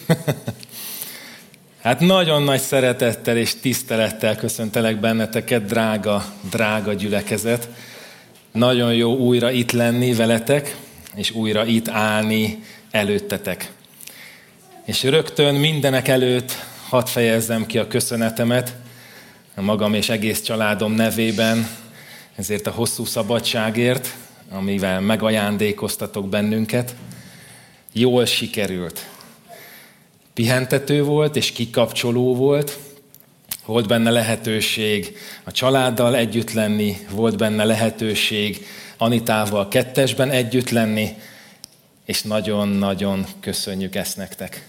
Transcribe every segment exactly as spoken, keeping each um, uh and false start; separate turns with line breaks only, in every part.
Hát nagyon nagy szeretettel és tisztelettel köszöntelek benneteket, drága, drága gyülekezet. Nagyon jó újra itt lenni veletek, és újra itt állni előttetek. És rögtön mindenek előtt hadd fejezzem ki a köszönetemet a magam és egész családom nevében, ezért a hosszú szabadságért, amivel megajándékoztatok bennünket. Jól sikerült. Pihentető volt és kikapcsoló volt, volt benne lehetőség a családdal együtt lenni, volt benne lehetőség Anitával kettesben együtt lenni, és nagyon-nagyon köszönjük ezt nektek.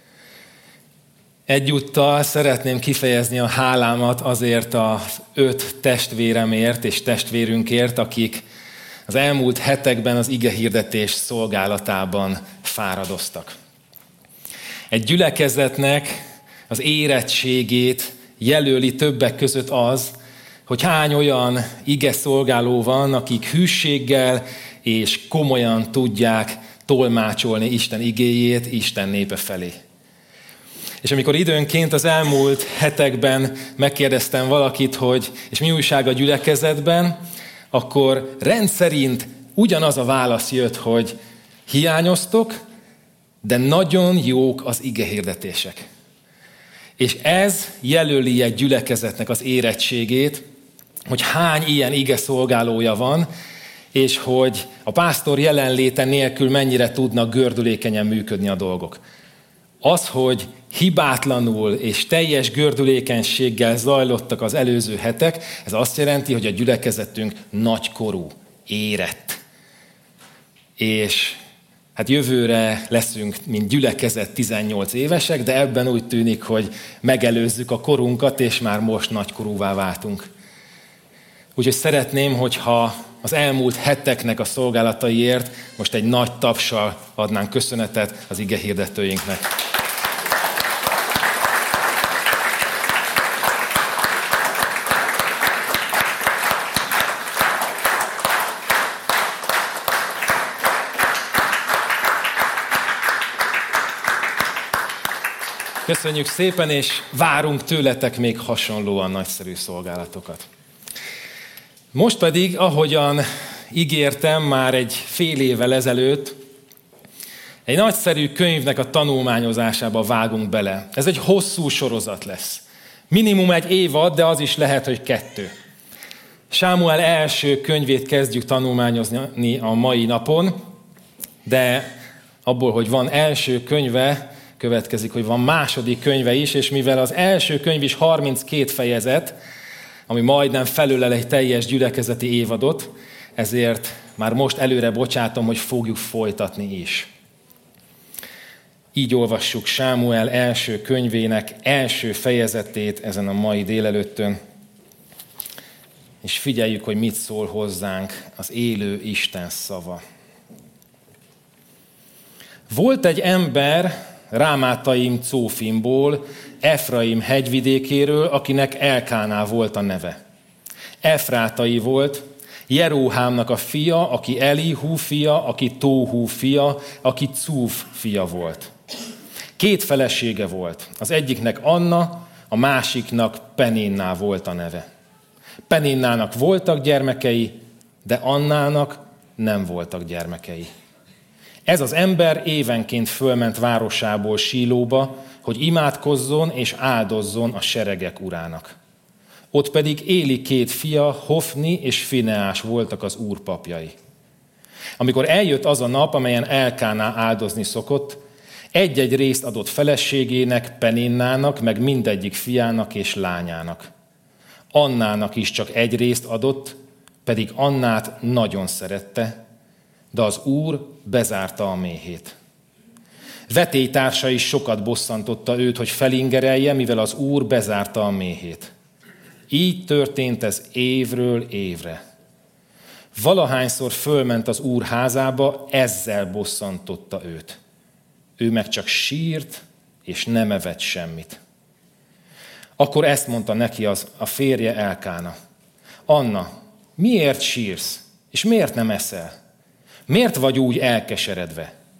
Egyúttal szeretném kifejezni a hálámat azért az öt testvéremért és testvérünkért, akik az elmúlt hetekben az igehirdetés szolgálatában fáradoztak. Egy gyülekezetnek az érettségét jelöli többek között az, hogy hány olyan ige szolgáló van, akik hűséggel és komolyan tudják tolmácsolni Isten igéjét Isten népe felé. És amikor időnként az elmúlt hetekben megkérdeztem valakit, hogy és mi újság a gyülekezetben, akkor rendszerint ugyanaz a válasz jött, hogy hiányoztok, de nagyon jók az igehirdetések. És ez jelöli egy gyülekezetnek az érettségét, hogy hány ilyen ige szolgálója van, és hogy a pásztor jelenléte nélkül mennyire tudnak gördülékenyen működni a dolgok. Az, hogy hibátlanul és teljes gördülékenységgel zajlottak az előző hetek, ez azt jelenti, hogy a gyülekezetünk nagykorú, érett. És hát jövőre leszünk, mint gyülekezet tizennyolc évesek, de ebben úgy tűnik, hogy megelőzzük a korunkat, és már most nagykorúvá váltunk. Úgyhogy szeretném, hogyha az elmúlt heteknek a szolgálataiért most egy nagy tapssal adnánk köszönetet az igehirdetőinknek. Köszönjük szépen, és várunk tőletek még hasonlóan nagyszerű szolgálatokat. Most pedig, ahogyan ígértem már egy fél évvel ezelőtt, egy nagyszerű könyvnek a tanulmányozásába vágunk bele. Ez egy hosszú sorozat lesz. Minimum egy évad, de az is lehet, hogy kettő. Sámuel első könyvét kezdjük tanulmányozni a mai napon, de abból, hogy van első könyve, következik, hogy van második könyve is, és mivel az első könyv is harminckét fejezet, ami majdnem felölel egy teljes gyülekezeti évadot, ezért már most előre bocsátom, hogy fogjuk folytatni is. Így olvassuk Sámuel első könyvének első fejezetét ezen a mai délelőttön, és figyeljük, hogy mit szól hozzánk az élő Isten szava. Volt egy ember Rámátaim Cófimból, Efraim hegyvidékéről, akinek Elkáná volt a neve. Efrátai volt, Jeróhámnak a fia, aki Elihu fia, aki Tóhu fia, aki Cúf fia volt. Két felesége volt. Az egyiknek Anna, a másiknak Peninná volt a neve. Peninnának voltak gyermekei, de Annának nem voltak gyermekei. Ez az ember évenként fölment városából Sílóba, hogy imádkozzon és áldozzon a seregek urának. Ott pedig Éli két fia, Hofni és Fineás voltak az úr papjai. Amikor eljött az a nap, amelyen Elkáná áldozni szokott, egy-egy részt adott feleségének, Peninnának, meg mindegyik fiának és lányának. Annának is csak egy részt adott, pedig Annát nagyon szerette, de az Úr bezárta a méhét. Vetélytársa is sokat bosszantotta őt, hogy felingerelje, mivel az Úr bezárta a méhét. Így történt ez évről évre. Valahányszor fölment az Úr házába, ezzel bosszantotta őt. Ő meg csak sírt, és nem evett semmit. Akkor ezt mondta neki az, a férje Elkána. Anna, miért sírsz, és miért nem eszel? Miért vagy úgy elkeseredve?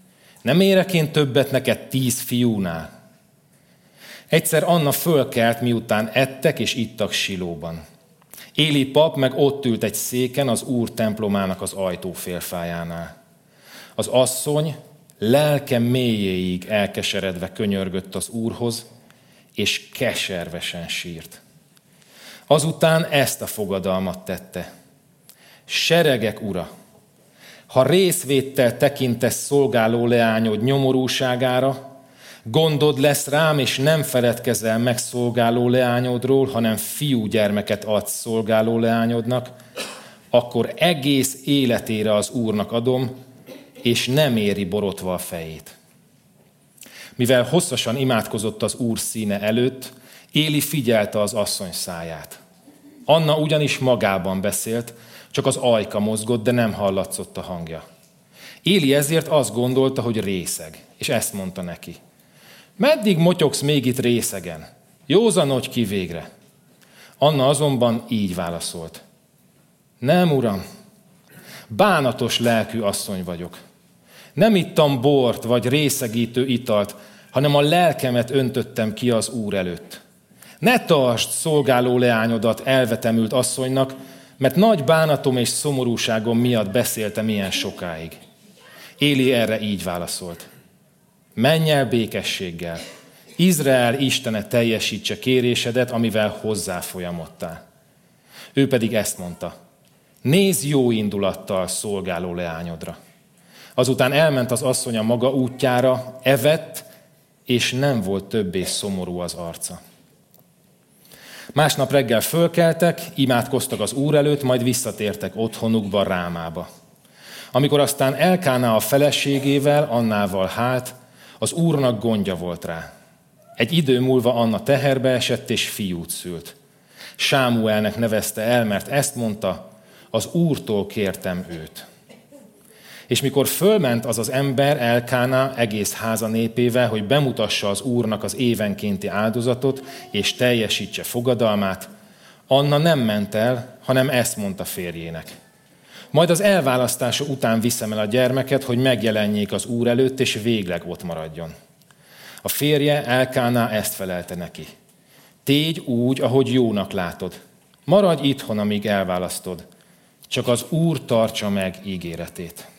Nem érek én többet neked tíz fiúnál? Egyszer Anna fölkelt, miután ettek és ittak Silóban. Éli pap meg ott ült egy széken az Úr templomának az ajtófélfájánál. Az asszony lelke mélyéig elkeseredve könyörgött az Úrhoz, és keservesen sírt. Azután ezt a fogadalmat tette. Seregek ura, ha részvéttel tekintesz szolgáló leányod nyomorúságára, gondod lesz rám, és nem feledkezel meg szolgáló leányodról, hanem fiúgyermeket adsz szolgáló leányodnak, akkor egész életére az Úrnak adom, és nem éri borotva a fejét. Mivel hosszasan imádkozott az Úr színe előtt, Éli figyelte az asszony száját. Anna ugyanis magában beszélt, csak az ajka mozgott, de nem hallatszott a hangja. Éli ezért azt gondolta, hogy részeg, és ezt mondta neki. Meddig motyogsz még itt részegen? Józanodj ki végre. Anna azonban így válaszolt. Nem, uram, bánatos lelkű asszony vagyok. Nem ittam bort vagy részegítő italt, hanem a lelkemet öntöttem ki az Úr előtt. Ne tartsd szolgáló leányodat elvetemült asszonynak, mert nagy bánatom és szomorúságom miatt beszéltem ilyen sokáig. Éli erre így válaszolt. Menj el békességgel, Izrael Istene teljesítse kérésedet, amivel hozzáfolyamodtál. Ő pedig ezt mondta. Nézz jó indulattal szolgáló leányodra. Azután elment az asszony a maga útjára, evett, és nem volt többé szomorú az arca. Másnap reggel fölkeltek, imádkoztak az Úr előtt, majd visszatértek otthonukba, Rámába. Amikor aztán Elkáná a feleségével, Annával hált, az Úrnak gondja volt rá. Egy idő múlva Anna teherbe esett, és fiút szült. Sámuelnek nevezte el, mert ezt mondta, az Úrtól kértem őt. És mikor fölment az az ember, Elkáná egész háza népével, hogy bemutassa az Úrnak az évenkénti áldozatot, és teljesítse fogadalmát, Anna nem ment el, hanem ezt mondta férjének. Majd az elválasztása után viszem el a gyermeket, hogy megjelenjék az Úr előtt, és végleg ott maradjon. A férje, Elkáná ezt felelte neki. Tégy úgy, ahogy jónak látod. Maradj itthon, amíg elválasztod. Csak az Úr tartsa meg ígéretét.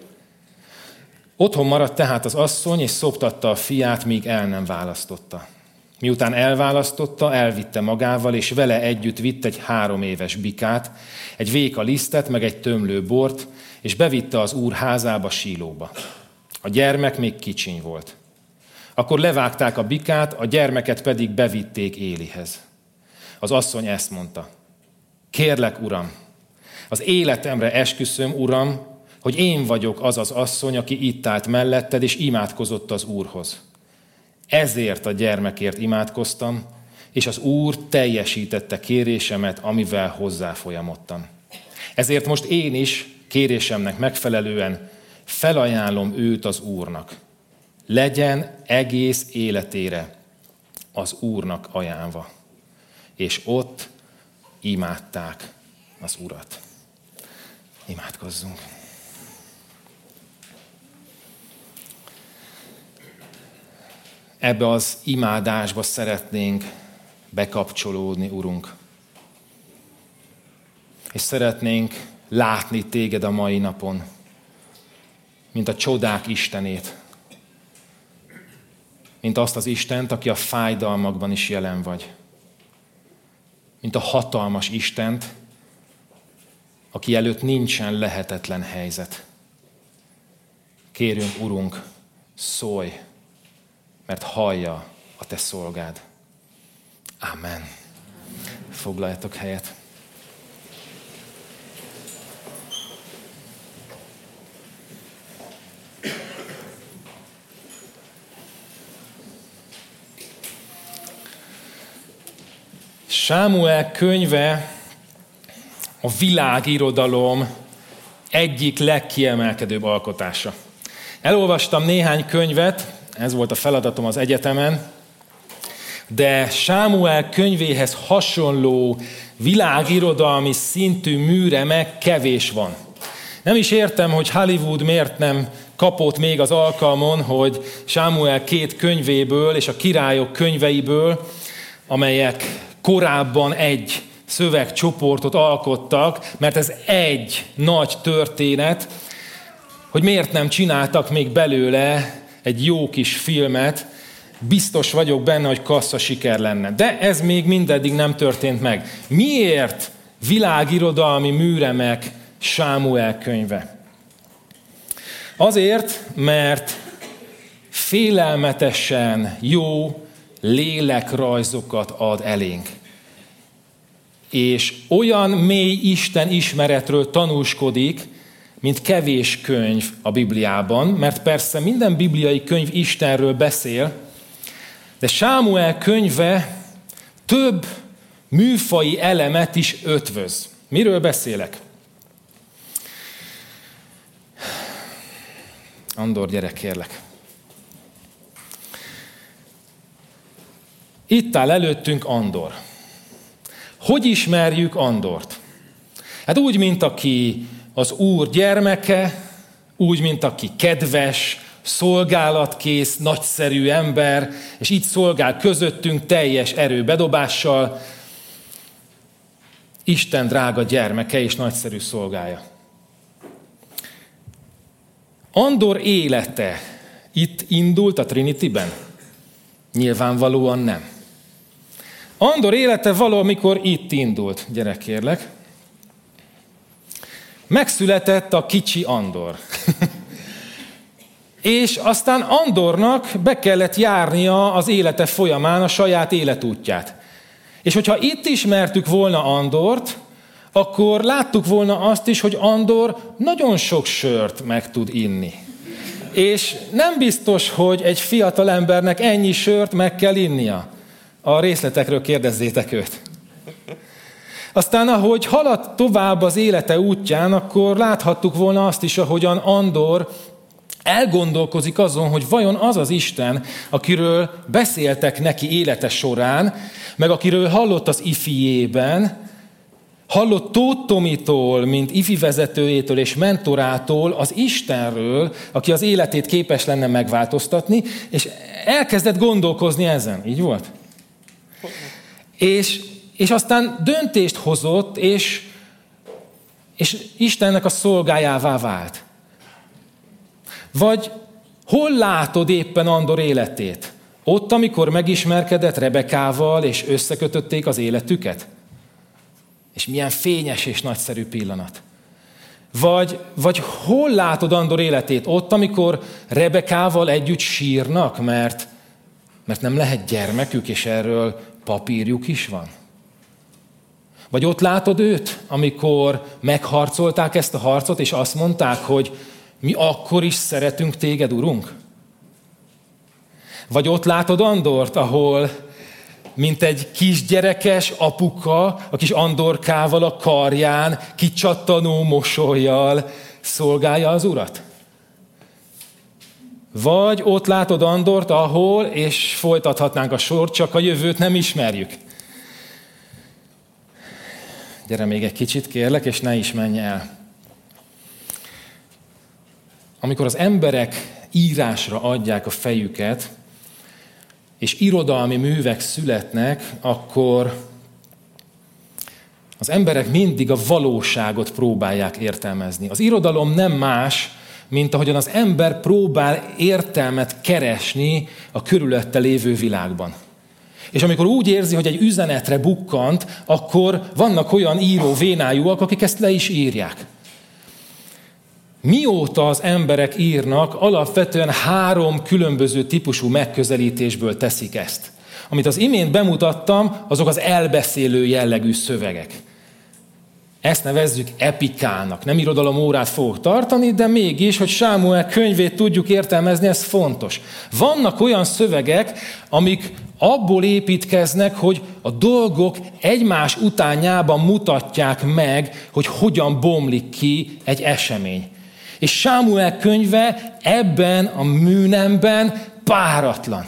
Otthon maradt tehát az asszony, és szoptatta a fiát, míg el nem választotta. Miután elválasztotta, elvitte magával, és vele együtt vitt egy három éves bikát, egy véka lisztet, meg egy tömlő bort, és bevitte az Úr házába, Sílóba. A gyermek még kicsiny volt. Akkor levágták a bikát, a gyermeket pedig bevitték Élihez. Az asszony ezt mondta. Kérlek, uram, az életemre esküszöm, uram, hogy én vagyok az az asszony, aki itt állt melletted, és imádkozott az Úrhoz. Ezért a gyermekért imádkoztam, és az Úr teljesítette kérésemet, amivel hozzáfolyamodtam. Ezért most én is, kérésemnek megfelelően, felajánlom őt az Úrnak. Legyen egész életére az Úrnak ajánlva. És ott imádták az Urat. Imádkozzunk. Ebbe az imádásba szeretnénk bekapcsolódni, Urunk. És szeretnénk látni téged a mai napon, mint a csodák Istenét, mint azt az Istent, aki a fájdalmakban is jelen vagy, mint a hatalmas Istent, aki előtt nincsen lehetetlen helyzet. Kérünk, Urunk, szólj, mert hallja a te szolgád. Amen. Foglaljatok helyet. Sámuel könyve a világirodalom egyik legkiemelkedőbb alkotása. Elolvastam néhány könyvet, ez volt a feladatom az egyetemen, de Sámuel könyvéhez hasonló világirodalmi szintű műremek kevés van. Nem is értem, hogy Hollywood miért nem kapott még az alkalmon, hogy Sámuel két könyvéből és a királyok könyveiből, amelyek korábban egy szövegcsoportot alkottak, mert ez egy nagy történet, hogy miért nem csináltak még belőle egy jó kis filmet, biztos vagyok benne, hogy kassza siker lenne. De ez még mindeddig nem történt meg. Miért világirodalmi műremek Sámuel könyve? Azért, mert félelmetesen jó lélekrajzokat ad elénk. És olyan mély Isten ismeretről tanúskodik, mint kevés könyv a Bibliában, mert persze minden bibliai könyv Istenről beszél, de Sámuel könyve több műfaji elemet is ötvöz. Miről beszélek? Andor, gyere kérlek. Itt áll előttünk Andor. Hogy ismerjük Andort? Hát úgy, mint aki az Úr gyermeke, úgy, mint aki kedves, szolgálatkész, nagyszerű ember, és így szolgál közöttünk teljes erőbedobással, Isten drága gyermeke és nagyszerű szolgája. Andor élete itt indult a Trinityben? Nyilvánvalóan nem. Andor élete valamikor itt indult, gyere kérlek. Megszületett a kicsi Andor. És aztán Andornak be kellett járnia az élete folyamán a saját életútját. És hogyha itt ismertük volna Andort, akkor láttuk volna azt is, hogy Andor nagyon sok sört meg tud inni. És nem biztos, hogy egy fiatal embernek ennyi sört meg kell innia. A részletekről kérdezzétek őt. Aztán, ahogy haladt tovább az élete útján, akkor láthattuk volna azt is, ahogyan Andor elgondolkozik azon, hogy vajon az az Isten, akiről beszéltek neki élete során, meg akiről hallott az ifijében, hallott Tóth Tomitól, mint ifi vezetőjétől és mentorától, az Istenről, aki az életét képes lenne megváltoztatni, és elkezdett gondolkozni ezen. Így volt? És, és aztán döntést hozott, és, és Istennek a szolgájává vált. Vagy hol látod éppen Andor életét? Ott, amikor megismerkedett Rebekával, és összekötötték az életüket? És milyen fényes és nagyszerű pillanat. Vagy, vagy hol látod Andor életét? Ott, amikor Rebekával együtt sírnak, mert, mert nem lehet gyermekük, és erről papírjuk is van. Vagy ott látod őt, amikor megharcolták ezt a harcot, és azt mondták, hogy mi akkor is szeretünk téged, Urunk? Vagy ott látod Andort, ahol mint egy kisgyerekes apuka, a kis Andorkával a karján, kicsattanó mosollyal szolgálja az Urat? Vagy ott látod Andort, ahol, és folytathatnánk a sort, csak a jövőt nem ismerjük. Gyere még egy kicsit, kérlek, és ne is menj el. Amikor az emberek írásra adják a fejüket, és irodalmi művek születnek, akkor az emberek mindig a valóságot próbálják értelmezni. Az irodalom nem más, mint ahogyan az ember próbál értelmet keresni a körülötte lévő világban. És amikor úgy érzi, hogy egy üzenetre bukkant, akkor vannak olyan író vénájúak, akik ezt le is írják. Mióta az emberek írnak, alapvetően három különböző típusú megközelítésből teszik ezt. Amit az imént bemutattam, azok az elbeszélő jellegű szövegek. Ezt nevezzük epikának. Nem irodalom órát fogok tartani, de mégis, hogy Sámuel könyvét tudjuk értelmezni, ez fontos. Vannak olyan szövegek, amik abból építkeznek, hogy a dolgok egymás utánjában mutatják meg, hogy hogyan bomlik ki egy esemény. És Sámuel könyve ebben a műnemben páratlan.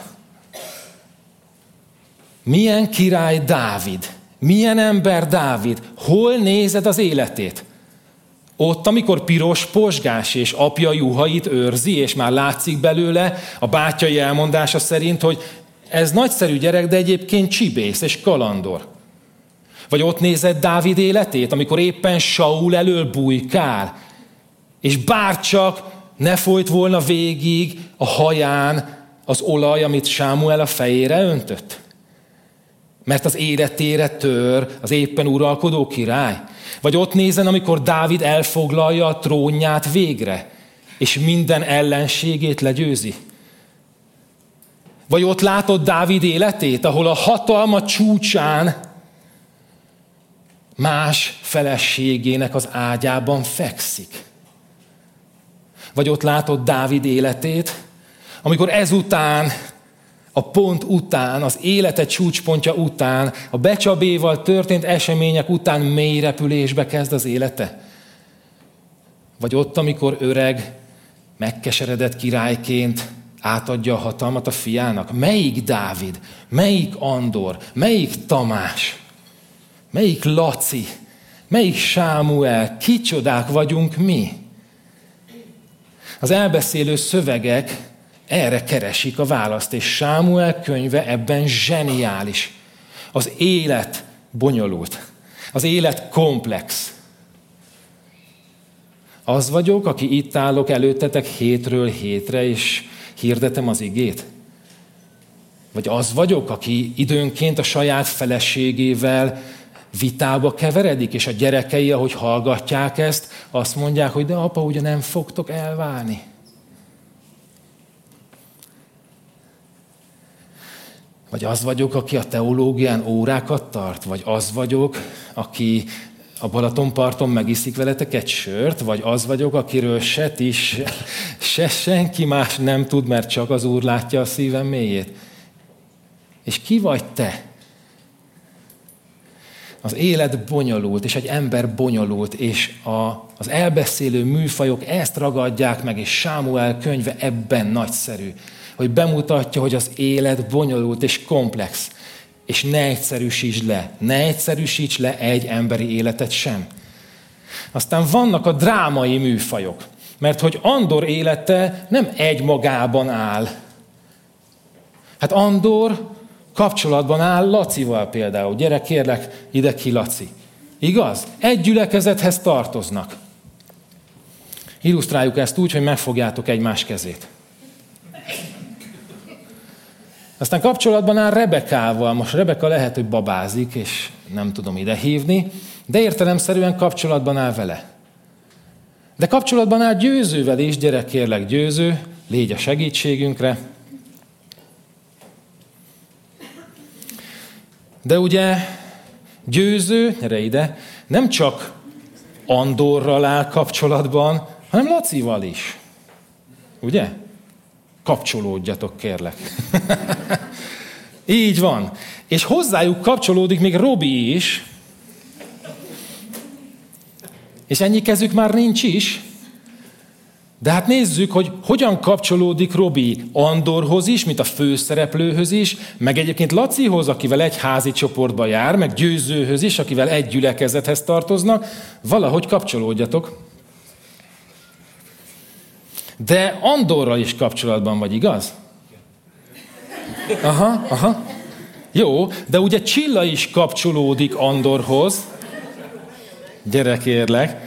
Milyen király Dávid? Milyen ember Dávid? Hol nézed az életét? Ott, amikor piros posgás és apja juhait őrzi, és már látszik belőle a bátyai elmondása szerint, hogy ez nagyszerű gyerek, de egyébként csibész és kalandor. Vagy ott nézed Dávid életét, amikor éppen Saul elől bujkál, és bárcsak ne folyt volna végig a haján az olaj, amit Sámuel a fejére öntött. Mert az életére tör az éppen uralkodó király. Vagy ott nézen, amikor Dávid elfoglalja a trónját végre, és minden ellenségét legyőzi. Vagy ott látod Dávid életét, ahol a hatalma csúcsán más feleségének az ágyában fekszik. Vagy ott látod Dávid életét, amikor ezután, a pont után, az élete csúcspontja után, a Becsabéval történt események után mély repülésbe kezd az élete. Vagy ott, amikor öreg, megkeseredett királyként átadja a hatalmat a fiának. Melyik Dávid? Melyik Andor? Melyik Tamás? Melyik Laci? Melyik Sámuel? Kicsodák vagyunk mi? Az elbeszélő szövegek erre keresik a választ, és Sámuel könyve ebben zseniális. Az élet bonyolult. Az élet komplex. Az vagyok, aki itt állok előttetek hétről hétre, és hirdetem az igét? Vagy az vagyok, aki időnként a saját feleségével vitába keveredik, és a gyerekei, ahogy hallgatják ezt, azt mondják, hogy de apa, ugye nem fogtok elválni. Vagy az vagyok, aki a teológián órákat tart, vagy az vagyok, aki a Balatonparton megiszik veletek egy sört, vagy az vagyok, akiről se ti, se, se senki más nem tud, mert csak az Úr látja a szívem mélyét. És ki vagy te? Az élet bonyolult, és egy ember bonyolult, és a, az elbeszélő műfajok ezt ragadják meg, és Sámuel könyve ebben nagyszerű, hogy bemutatja, hogy az élet bonyolult és komplex, és ne egyszerűsíts le, ne egyszerűsíts le egy emberi életet sem. Aztán vannak a drámai műfajok, mert hogy Andor élete nem egy magában áll. Hát Andor kapcsolatban áll Lacival például. Gyere, kérlek, ide ki, Laci. Igaz? Egy gyülekezethez tartoznak. Illusztráljuk ezt úgy, hogy megfogjátok egymás kezét. Aztán kapcsolatban áll Rebekával. Most Rebeka lehet, hogy babázik, és nem tudom ide hívni, de értelemszerűen kapcsolatban áll vele. De kapcsolatban áll Győzővel is. Gyere, kérlek, Győző, légy a segítségünkre. De ugye Győző, gyere ide, nem csak Andorral áll kapcsolatban, hanem Lacival is. Ugye? Kapcsolódjatok, kérlek. Így van. És hozzájuk kapcsolódik még Robi is. És ennyi kezük már nincs is. De hát nézzük, hogy hogyan kapcsolódik Robi Andorhoz is, mint a főszereplőhöz is, meg egyébként Lacihoz, akivel egy házi csoportba jár, meg Győzőhöz is, akivel egy gyülekezethez tartoznak. Valahogy kapcsolódjatok. De Andorral is kapcsolatban vagy, igaz? Aha, aha. Jó, de ugye Csilla is kapcsolódik Andorhoz. Gyere, kérlek.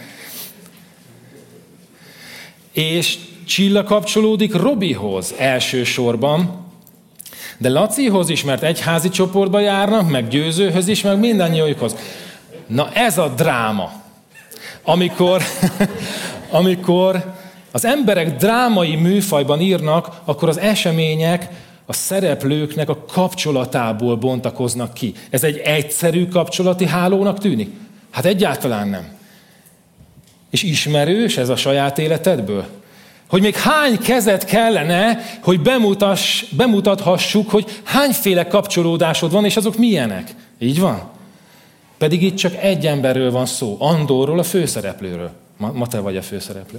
És Csilla kapcsolódik Robihoz elsősorban, de Lacihoz is, mert egyházi csoportba járnak, meg Győzőhöz is, meg mindannyiójukhoz. Na ez a dráma. Amikor, amikor az emberek drámai műfajban írnak, akkor az események a szereplőknek a kapcsolatából bontakoznak ki. Ez egy egyszerű kapcsolati hálónak tűnik? Hát egyáltalán nem. És ismerős ez a saját életedből? Hogy még hány kezet kellene, hogy bemutass, bemutathassuk, hogy hányféle kapcsolódásod van, és azok milyenek. Így van? Pedig itt csak egy emberről van szó, Andorról, a főszereplőről. Ma, ma te vagy a főszereplő.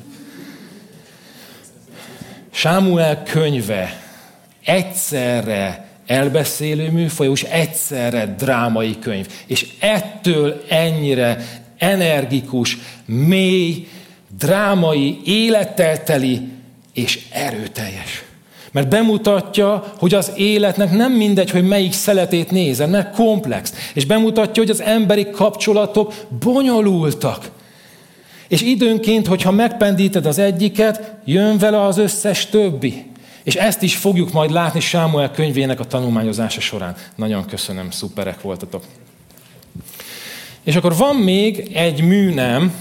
Sámuel könyve egyszerre elbeszélő műfajos, egyszerre drámai könyv. És ettől ennyire energikus, mély, drámai, élettel teli és erőteljes. Mert bemutatja, hogy az életnek nem mindegy, hogy melyik szeletét nézed, mert komplex. És bemutatja, hogy az emberi kapcsolatok bonyolultak. És időnként, hogyha megpendíted az egyiket, jön vele az összes többi. És ezt is fogjuk majd látni Sámuel könyvének a tanulmányozása során. Nagyon köszönöm, szuperek voltatok. És akkor van még egy műnem,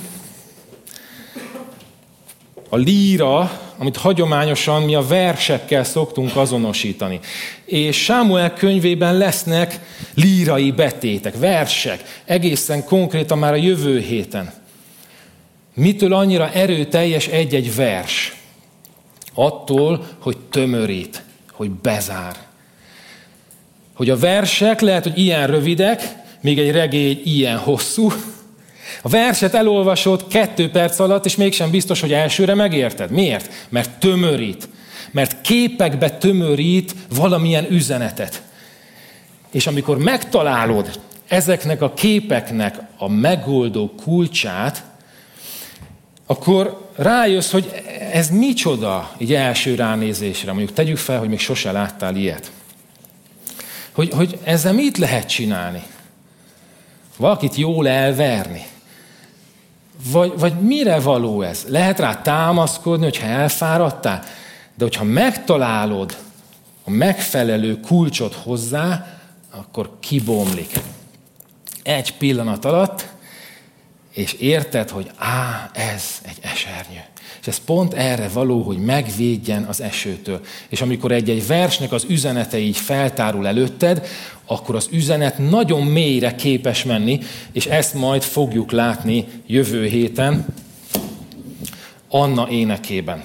a líra, amit hagyományosan mi a versekkel szoktunk azonosítani. És Sámuel könyvében lesznek lírai betétek, versek, egészen konkrétan már a jövő héten. Mitől annyira erőteljes egy-egy vers? Attól, hogy tömörít, hogy bezár. Hogy a versek lehet, hogy ilyen rövidek, még egy regény ilyen hosszú. A verset elolvasod kettő perc alatt, és mégsem biztos, hogy elsőre megérted. Miért? Mert tömörít. Mert képekbe tömörít valamilyen üzenetet. És amikor megtalálod ezeknek a képeknek a megoldó kulcsát, akkor rájössz, hogy ez micsoda, így első ránézésre. Mondjuk tegyük fel, hogy még sose láttál ilyet. Hogy, hogy ezzel mit lehet csinálni? Valakit jól elverni? Vagy, vagy mire való ez? Lehet rá támaszkodni, hogyha elfáradtál? De hogyha megtalálod a megfelelő kulcsot hozzá, akkor kibomlik. Egy pillanat alatt, és érted, hogy á, ez egy esernyő. És ez pont erre való, hogy megvédjen az esőtől. És amikor egy-egy versnek az üzenete így feltárul előtted, akkor az üzenet nagyon mélyre képes menni, és ezt majd fogjuk látni jövő héten Anna énekében.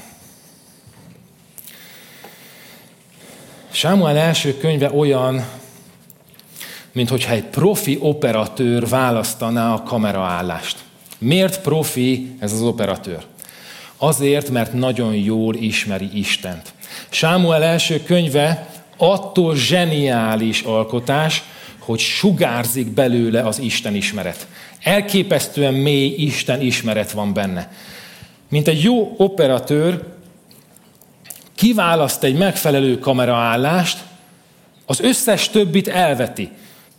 Sámuel első könyve olyan, minthogyha egy profi operatőr választaná a kameraállást. Miért profi ez az operatőr? Azért, mert nagyon jól ismeri Istent. Sámuel első könyve attól zseniális alkotás, hogy sugárzik belőle az Isten ismeret. Elképesztően mély Isten ismeret van benne. Mint egy jó operatőr kiválaszt egy megfelelő kameraállást, az összes többit elveti.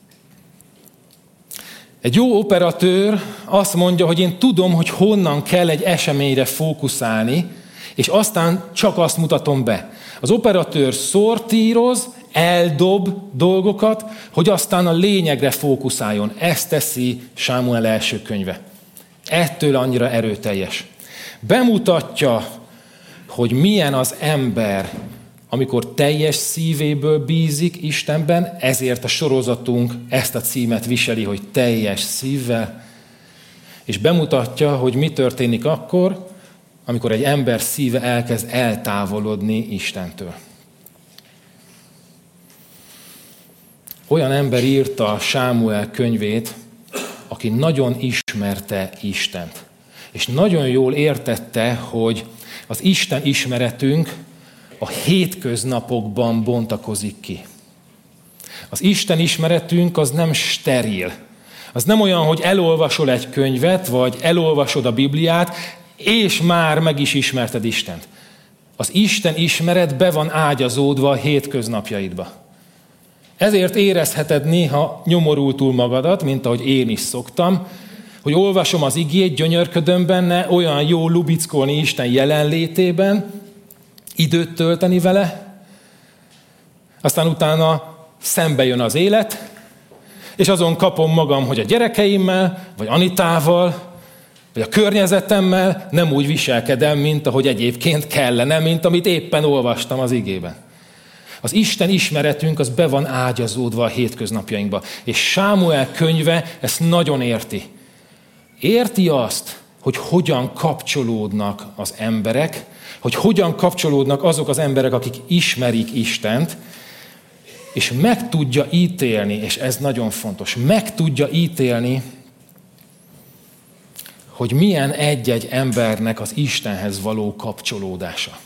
Egy jó operatőr azt mondja, hogy én tudom, hogy honnan kell egy eseményre fókuszálni, és aztán csak azt mutatom be. Az operatőr szortíroz, eldob dolgokat, hogy aztán a lényegre fókuszáljon. Ezt teszi Sámuel első könyve. Ettől annyira erőteljes. Bemutatja, hogy milyen az ember, amikor teljes szívéből bízik Istenben, ezért a sorozatunk ezt a címet viseli, hogy teljes szívvel, és bemutatja, hogy mi történik akkor, amikor egy ember szíve elkezd eltávolodni Istentől. Olyan ember írta Sámuel könyvét, aki nagyon ismerte Istent. És nagyon jól értette, hogy az Isten ismeretünk a hétköznapokban bontakozik ki. Az Isten ismeretünk az nem steril. Az nem olyan, hogy elolvasol egy könyvet, vagy elolvasod a Bibliát, és már meg is ismerted Istent. Az Isten ismeret be van ágyazódva a hétköznapjaidba. Ezért érezheted néha nyomorultul magadat, mint ahogy én is szoktam, hogy olvasom az igét, gyönyörködöm benne, olyan jó lubickolni Isten jelenlétében, időt tölteni vele, aztán utána szembe jön az élet, és azon kapom magam, hogy a gyerekeimmel, vagy Anitával, vagy a környezetemmel nem úgy viselkedem, mint ahogy egyébként kellene, mint amit éppen olvastam az igében. Az Isten ismeretünk az be van ágyazódva a hétköznapjainkba, és Sámuel könyve ezt nagyon érti. Érti azt, hogy hogyan kapcsolódnak az emberek, hogy hogyan kapcsolódnak azok az emberek, akik ismerik Istent, és meg tudja ítélni, és ez nagyon fontos, meg tudja ítélni, hogy milyen egy-egy embernek az Istenhez való kapcsolódása.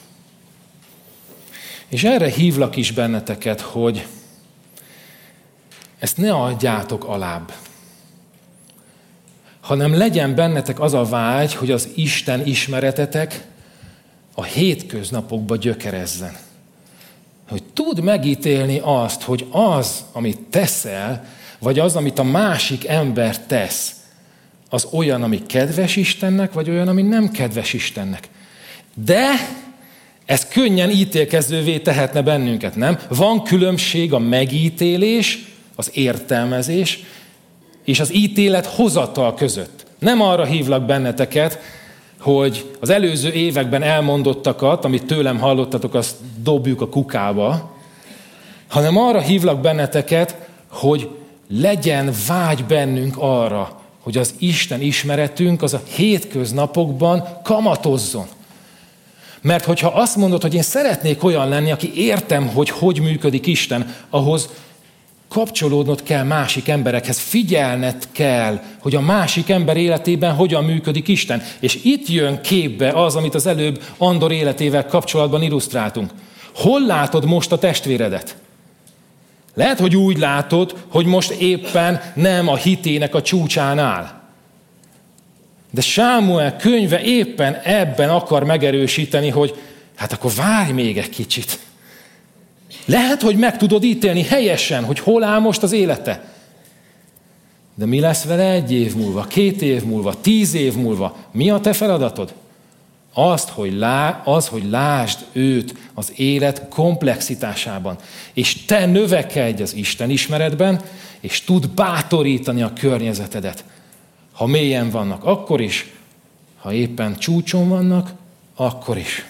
És erre hívlak is benneteket, hogy ezt ne adjátok alább. hanem legyen bennetek az a vágy, hogy az Isten ismeretetek a hétköznapokba gyökerezzen. Hogy tudd megítélni azt, hogy az, amit teszel, vagy az, amit a másik ember tesz, az olyan, ami kedves Istennek, vagy olyan, ami nem kedves Istennek. De ez könnyen ítélkezővé tehetne bennünket, nem? Van különbség a megítélés, az értelmezés, és az ítélet hozatal között. Nem arra hívlak benneteket, hogy az előző években elmondottakat, amit tőlem hallottatok, azt dobjuk a kukába, hanem arra hívlak benneteket, hogy legyen vágy bennünk arra, hogy az Isten ismeretünk az a hétköznapokban kamatozzon. Mert hogyha azt mondod, hogy én szeretnék olyan lenni, aki értem, hogy hogy működik Isten, ahhoz kapcsolódnod kell másik emberekhez, figyelned kell, hogy a másik ember életében hogyan működik Isten. És itt jön képbe az, amit az előbb Andor életével kapcsolatban illusztráltunk. Hol látod most a testvéredet? Lehet, hogy úgy látod, hogy most éppen nem a hitének a csúcsán áll. De Sámuel könyve éppen ebben akar megerősíteni, hogy hát akkor várj még egy kicsit. Lehet, hogy meg tudod ítélni helyesen, hogy hol áll most az élete. De mi lesz vele egy év múlva, két év múlva, tíz év múlva? Mi a te feladatod? Azt, hogy lá, az, hogy lásd őt az élet komplexitásában. És te növekedj az Isten ismeretben, és tud bátorítani a környezetedet. Ha mélyen vannak, akkor is. Ha éppen csúcson vannak, akkor is.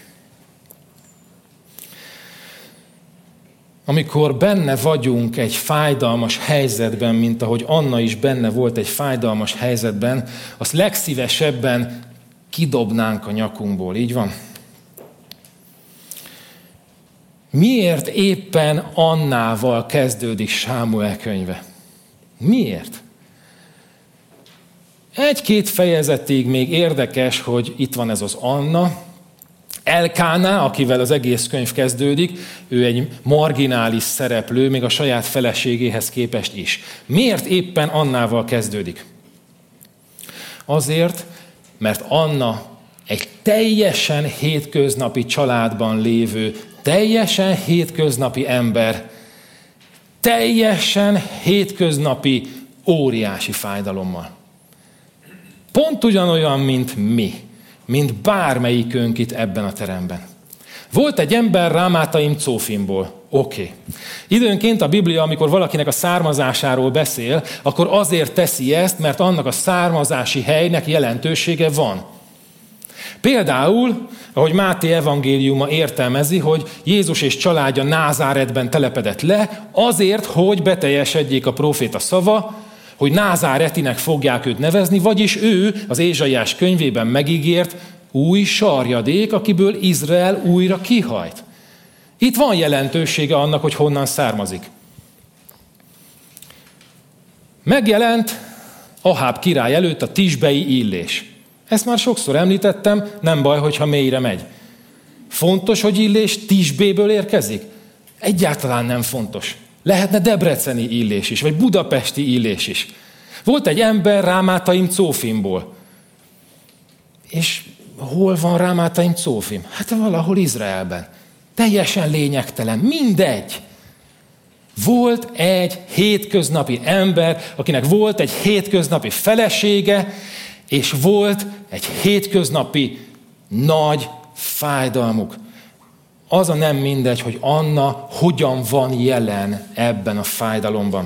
Amikor benne vagyunk egy fájdalmas helyzetben, mint ahogy Anna is benne volt egy fájdalmas helyzetben, azt legszívesebben kidobnánk a nyakunkból, így van? Miért éppen Annával kezdődik Sámuel könyve? Miért? Egy-két fejezetig még érdekes, hogy itt van ez az Anna, Elkáná, akivel az egész könyv kezdődik, ő egy marginális szereplő, még a saját feleségéhez képest is. Miért éppen Annával kezdődik? Azért, mert Anna egy teljesen hétköznapi családban lévő, teljesen hétköznapi ember, teljesen hétköznapi óriási fájdalommal. Pont ugyanolyan, mint mi, mint bármelyikünk itt ebben a teremben. Volt egy ember Rámátaim Cófimból. Oké. Okay. Időnként a Biblia, amikor valakinek a származásáról beszél, akkor azért teszi ezt, mert annak a származási helynek jelentősége van. Például, ahogy Máté evangéliuma értelmezi, hogy Jézus és családja Názáretben telepedett le, azért, hogy beteljesedjék a próféta szava, hogy Názáretinek fogják őt nevezni, vagyis ő az Ézsaiás könyvében megígért új sarjadék, akiből Izrael újra kihajt. Itt van jelentősége annak, hogy honnan származik. Megjelent Aháb király előtt a tisbei Illés. Ezt már sokszor említettem, nem baj, hogyha mélyre megy. Fontos, hogy Illés Tisbéből érkezik? Egyáltalán nem fontos. Lehetne debreceni Illés is, vagy budapesti Illés is. Volt egy ember Rámátaim Cófimból. És hol van Rámátaim Cófim? Hát valahol Izraelben. Teljesen lényegtelen, mindegy. Volt egy hétköznapi ember, akinek volt egy hétköznapi felesége, és volt egy hétköznapi nagy fájdalmuk. Az a nem mindegy, hogy Anna hogyan van jelen ebben a fájdalomban.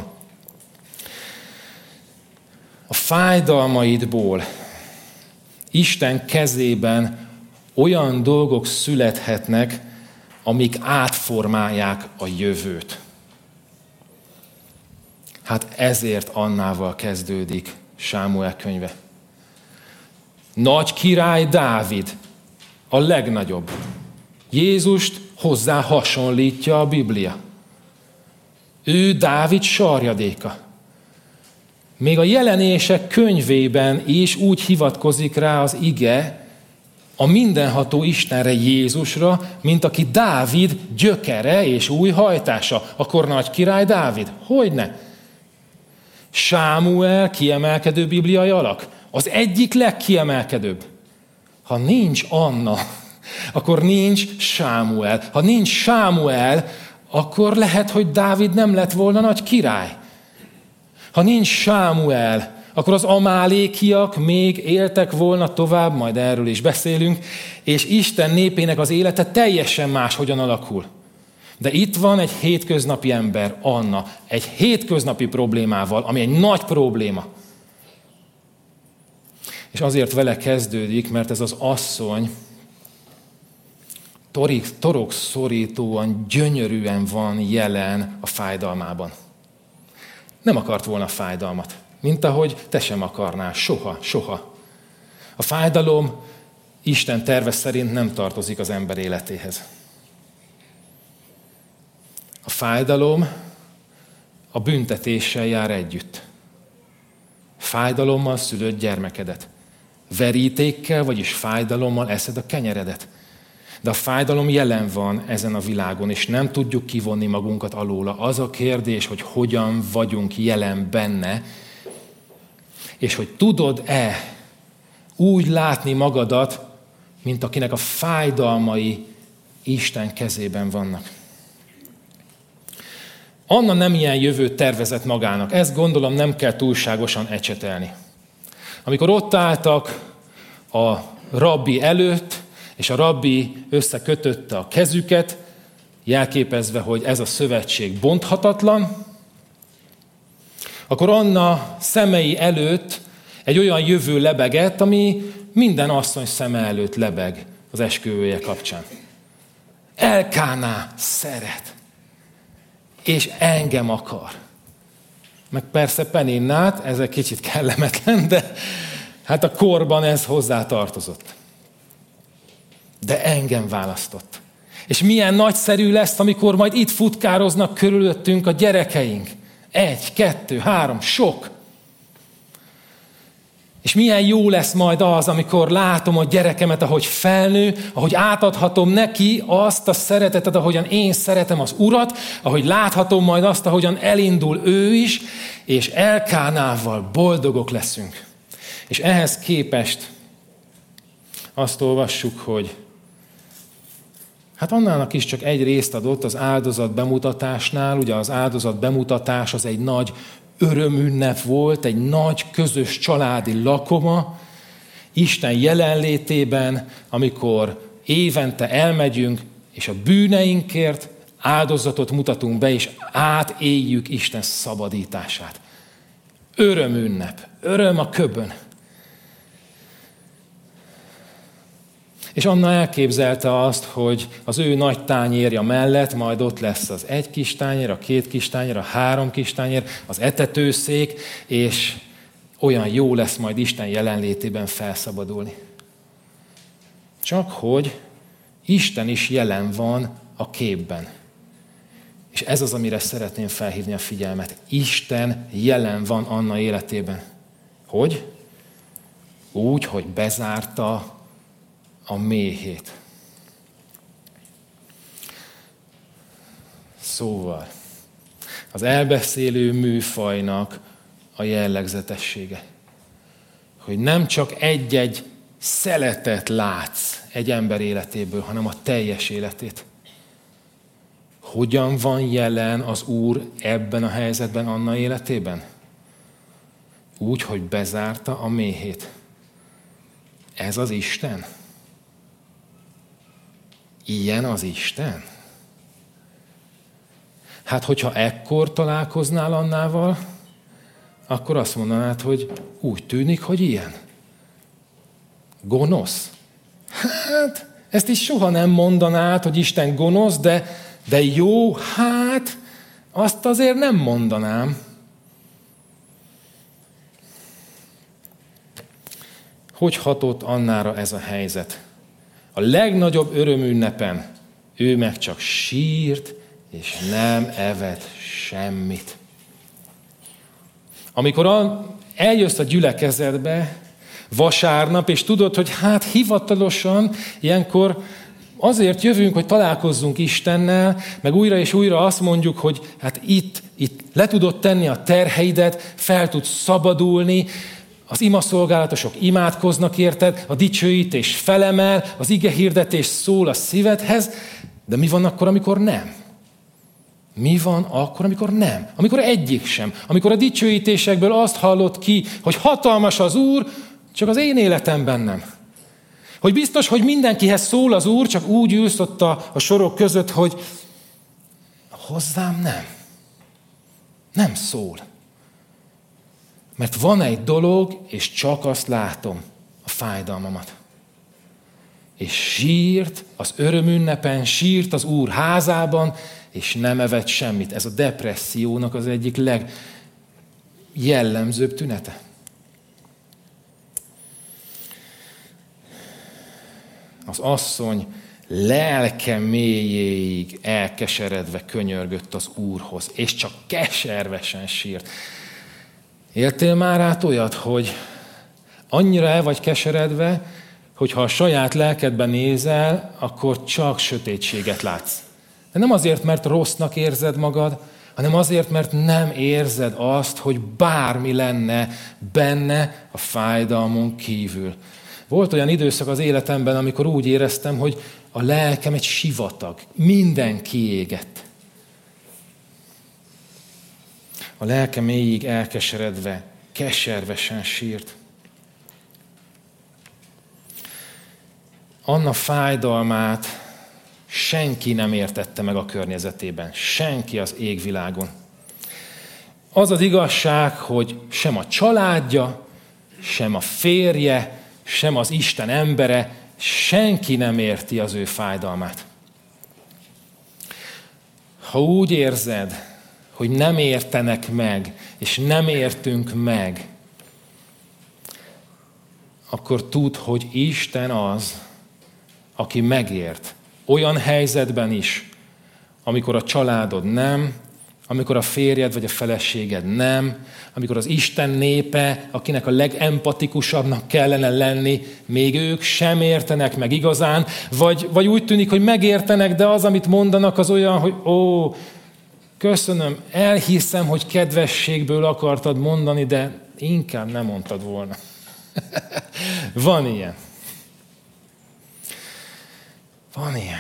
A fájdalmaidból Isten kezében olyan dolgok születhetnek, amik átformálják a jövőt. Hát ezért Annával kezdődik Sámuel könyve. Nagy király Dávid, a legnagyobb. Jézust hozzá hasonlítja a Biblia. Ő Dávid sarjadéka. Még a Jelenések könyvében is úgy hivatkozik rá az ige, a mindenható Istenre, Jézusra, mint aki Dávid gyökere és új hajtása. Akkor nagy király Dávid? Hogyne? Sámuel kiemelkedő bibliai alak? Az egyik legkiemelkedőbb. Ha nincs Anna, akkor nincs Sámuel. Ha nincs Sámuel, akkor lehet, hogy Dávid nem lett volna nagy király. Ha nincs Sámuel, akkor az amálékiak még éltek volna tovább, majd erről is beszélünk, és Isten népének az élete teljesen más hogyan alakul. De itt van egy hétköznapi ember, Anna, egy hétköznapi problémával, ami egy nagy probléma. És azért vele kezdődik, mert ez az asszony torokszorítóan, gyönyörűen van jelen a fájdalmában. Nem akart volna fájdalmat, mint ahogy te sem akarnál, soha, soha. A fájdalom Isten terve szerint nem tartozik az ember életéhez. A fájdalom a büntetéssel jár együtt. Fájdalommal szülött gyermekedet. Verítékkel, vagyis fájdalommal eszed a kenyeredet. De a fájdalom jelen van ezen a világon, és nem tudjuk kivonni magunkat alóla. Az a kérdés, hogy hogyan vagyunk jelen benne, és hogy tudod-e úgy látni magadat, mint akinek a fájdalmai Isten kezében vannak. Anna nem ilyen jövőt tervezett magának. Ezt gondolom nem kell túlságosan ecsetelni. Amikor ott álltak a rabbi előtt, és a rabbi összekötötte a kezüket, jelképezve, hogy ez a szövetség bonthatatlan, akkor Anna szemei előtt egy olyan jövő lebegett, ami minden asszony szeme előtt lebeg az esküvője kapcsán. Elkáná szeret, és engem akar. Meg persze Peninnát, ez egy kicsit kellemetlen, de hát a korban ez hozzá tartozott. De engem választott. És milyen nagyszerű lesz, amikor majd itt futkároznak körülöttünk a gyerekeink. Egy, kettő, három, sok. És milyen jó lesz majd az, amikor látom a gyerekemet, ahogy felnő, ahogy átadhatom neki azt a szeretetet, ahogyan én szeretem az Urat, ahogy láthatom majd azt, ahogyan elindul ő is, és Elkánával boldogok leszünk. És ehhez képest azt olvassuk, hogy hát Annának is csak egy részt adott az áldozat bemutatásnál. Ugye az áldozat bemutatás az egy nagy örömünnep volt, egy nagy közös családi lakoma, Isten jelenlétében, amikor évente elmegyünk, és a bűneinkért áldozatot mutatunk be, és átéljük Isten szabadítását. Örömünnep, öröm a köbön. És Anna elképzelte azt, hogy az ő nagy tányérja mellett majd ott lesz az egy kis tányér, a két kis tányér, a három kis tányér, az etetőszék, és olyan jó lesz majd Isten jelenlétében felszabadulni. Csak hogy Isten is jelen van a képben. És ez az, amire szeretném felhívni a figyelmet. Isten jelen van Anna életében. Hogy? Úgy, hogy bezárta a méhét. Szóval, az elbeszélő műfajnak a jellegzetessége, hogy nem csak egy-egy szeletet látsz egy ember életéből, hanem a teljes életét. Hogyan van jelen az Úr ebben a helyzetben Anna életében? Úgy, hogy bezárta a méhét. Ez az Isten? Ilyen az Isten? Hát, hogyha ekkor találkoznál Annával, akkor azt mondanád, hogy úgy tűnik, hogy ilyen. Gonosz. Hát, ezt is soha nem mondanád, hogy Isten gonosz, de, de jó, hát, azt azért nem mondanám. Hogy hatott Annára ez a helyzet? A legnagyobb örömünnepen ő meg csak sírt, és nem evett semmit. Amikor eljössz a gyülekezetbe vasárnap, és tudod, hogy hát hivatalosan ilyenkor azért jövünk, hogy találkozzunk Istennel, meg újra és újra azt mondjuk, hogy hát itt, itt le tudod tenni a terheidet, fel tudsz szabadulni, Az imaszolgálatosok imádkoznak érted, a dicsőítés felemel, az igehirdetés szól a szívedhez, de mi van akkor, amikor nem? Mi van akkor, amikor nem? Amikor egyik sem. Amikor a dicsőítésekből azt hallod ki, hogy hatalmas az Úr, csak az én életemben nem. Hogy biztos, hogy mindenkihez szól az Úr, csak úgy ülsz ott a, a sorok között, hogy hozzám nem. Nem szól. Mert van egy dolog, és csak azt látom, a fájdalmamat. És sírt az örömünnepen, sírt az Úr házában, és nem evett semmit. Ez a depressziónak az egyik legjellemzőbb tünete. Az asszony lelke mélyéig elkeseredve könyörgött az Úrhoz, és csak keservesen sírt. Éltél már át olyat, hogy annyira el vagy keseredve, hogy ha a saját lelkedben nézel, akkor csak sötétséget látsz. De nem azért, mert rossznak érzed magad, hanem azért, mert nem érzed azt, hogy bármi lenne benne a fájdalmon kívül. Volt olyan időszak az életemben, amikor úgy éreztem, hogy a lelkem egy sivatag, minden kiégett. A lelkem mélyig elkeseredve, keservesen sírt. Anna fájdalmát senki nem értette meg a környezetében. Senki az égvilágon. Az az igazság, hogy sem a családja, sem a férje, sem az Isten embere, senki nem érti az ő fájdalmát. Ha úgy érzed, hogy nem értenek meg, és nem értünk meg, akkor tudd, hogy Isten az, aki megért. Olyan helyzetben is, amikor a családod nem, amikor a férjed vagy a feleséged nem, amikor az Isten népe, akinek a legempatikusabbnak kellene lenni, még ők sem értenek meg igazán, vagy, vagy úgy tűnik, hogy megértenek, de az, amit mondanak, az olyan, hogy ó, köszönöm, elhiszem, hogy kedvességből akartad mondani, de inkább nem mondtad volna. Van ilyen. Van ilyen.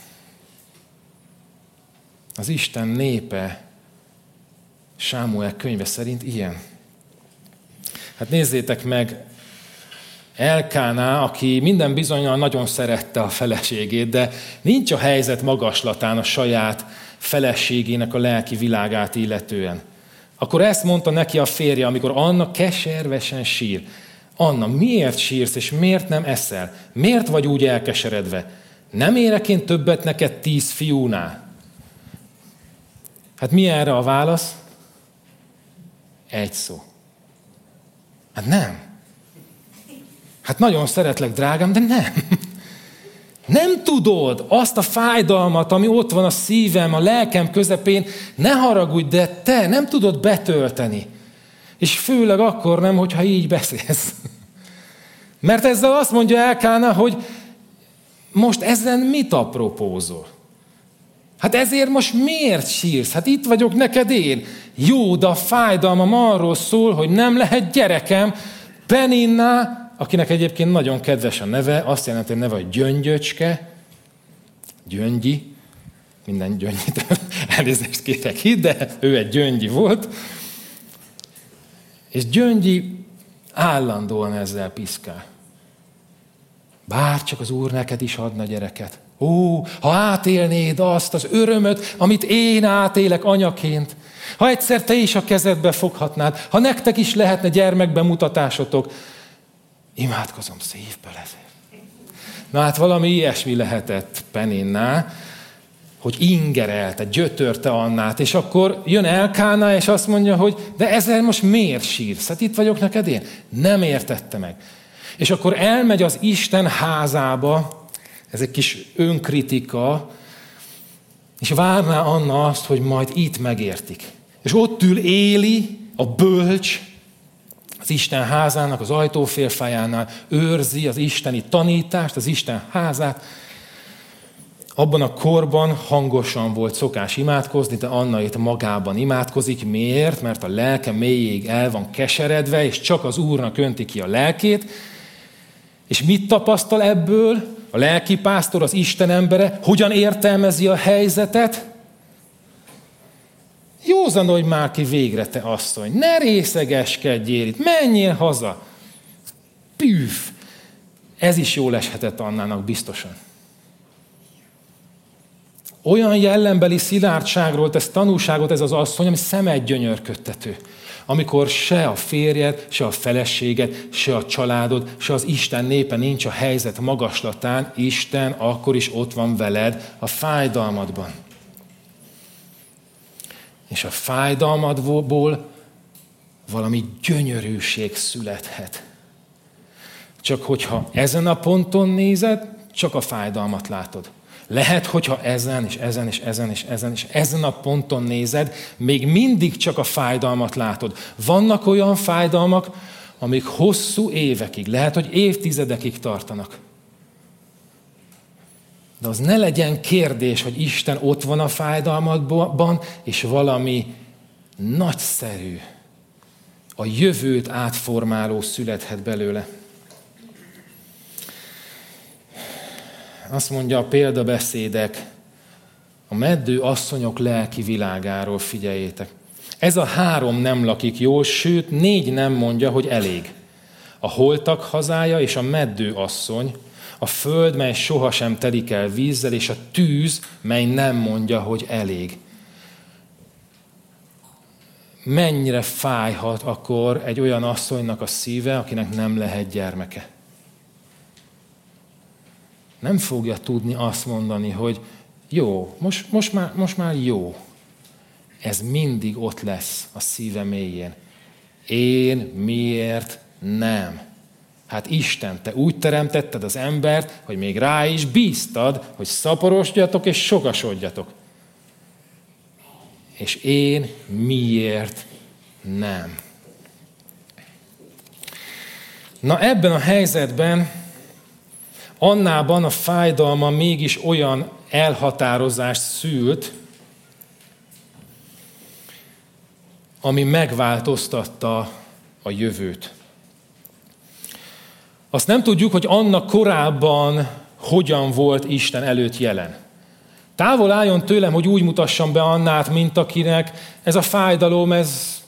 Az Isten népe Sámuel könyve szerint ilyen. Hát nézzétek meg, Elkáná, aki minden bizonnyal nagyon szerette a feleségét, de nincs a helyzet magaslatán a saját feleségének a lelki világát illetően. Akkor ezt mondta neki a férje, amikor Anna keservesen sír. Anna, miért sírsz, és miért nem eszel? Miért vagy úgy elkeseredve? Nem érek én többet neked tíz fiúnál? Hát mi erre a válasz? Egy szó. Hát nem. Hát nagyon szeretlek, drágám, de nem. Nem tudod azt a fájdalmat, ami ott van a szívem, a lelkem közepén, ne haragudj, de te nem tudod betölteni. És főleg akkor nem, hogyha így beszélsz. Mert ezzel azt mondja Elkána, hogy most ezen mit apropózol? Hát ezért most miért sírsz? Hát itt vagyok neked én. Jó, de a fájdalmam arról szól, hogy nem lehet gyerekem. Peninna, akinek egyébként nagyon kedves a neve, azt jelenti, hogy neve, hogy Gyöngyöcske, Gyöngyi, minden Gyöngyit, elnézést kérek itt, de ő egy Gyöngyi volt. És Gyöngyi állandóan ezzel piszkál. Bár csak az Úr neked is adna gyereket. Ó, ha átélnéd azt az örömöt, amit én átélek anyaként, ha egyszer te is a kezedbe foghatnád, ha nektek is lehetne gyermekbemutatásotok, imádkozom szívből ezért. Na hát valami ilyesmi lehetett Peninná, hogy ingerelte, gyötörte Annát, és akkor jön Elkána, és azt mondja, hogy de ezzel most miért sírsz? Hát itt vagyok neked én. Nem értette meg. És akkor elmegy az Isten házába, ez egy kis önkritika, és várná Anna azt, hogy majd itt megértik. És ott ül Éli, a bölcs, az Isten házának az ajtófélfájánál őrzi az isteni tanítást, az Isten házát. Abban a korban hangosan volt szokás imádkozni, de Anna itt magában imádkozik. Miért? Mert a lelke mélyéig el van keseredve, és csak az Úrnak önti ki a lelkét. És mit tapasztal ebből? A lelkipásztor, az Isten embere hogyan értelmezi a helyzetet? Józanodj már ki végre, te asszony, ne részegeskedjél itt, menjél haza. Püf! Ez is jól eshetett Annának biztosan. Olyan jellembeli szilárdságról tesz tanúságot ez az asszony, ami szemed gyönyörködtető. Amikor se a férjed, se a feleséged, se a családod, se az Isten népe nincs a helyzet magaslatán, Isten akkor is ott van veled a fájdalmadban. És a fájdalmadból valami gyönyörűség születhet. Csak hogyha ezen a ponton nézed, csak a fájdalmat látod. Lehet, hogyha ezen és ezen és ezen és ezen és ezen a ponton nézed, még mindig csak a fájdalmat látod. Vannak olyan fájdalmak, amik hosszú évekig, lehet, hogy évtizedekig tartanak. De az ne legyen kérdés, hogy Isten ott van a fájdalmadban, és valami nagyszerű, a jövőt átformáló születhet belőle. Azt mondja a példabeszédek, a meddő asszonyok lelki világáról, figyeljétek. Ez a három nem lakik jól, sőt, négy nem mondja, hogy elég. A holtak hazája és a meddő asszony, a föld, mely sohasem telik el vízzel, és a tűz, mely nem mondja, hogy elég. Mennyire fájhat akkor egy olyan asszonynak a szíve, akinek nem lehet gyermeke. Nem fogja tudni azt mondani, hogy jó, most, most, már, most már jó. Ez mindig ott lesz a szíve mélyén. Én miért nem? Hát Isten, te úgy teremtetted az embert, hogy még rá is bíztad, hogy szaporosdjatok és sokasodjatok. És én miért nem? Na ebben a helyzetben Annában a fájdalma mégis olyan elhatározást szült, ami megváltoztatta a jövőt. Azt nem tudjuk, hogy Anna korábban hogyan volt Isten előtt jelen. Távol álljon tőlem, hogy úgy mutassam be Annát, mint akinek ez a fájdalom, ez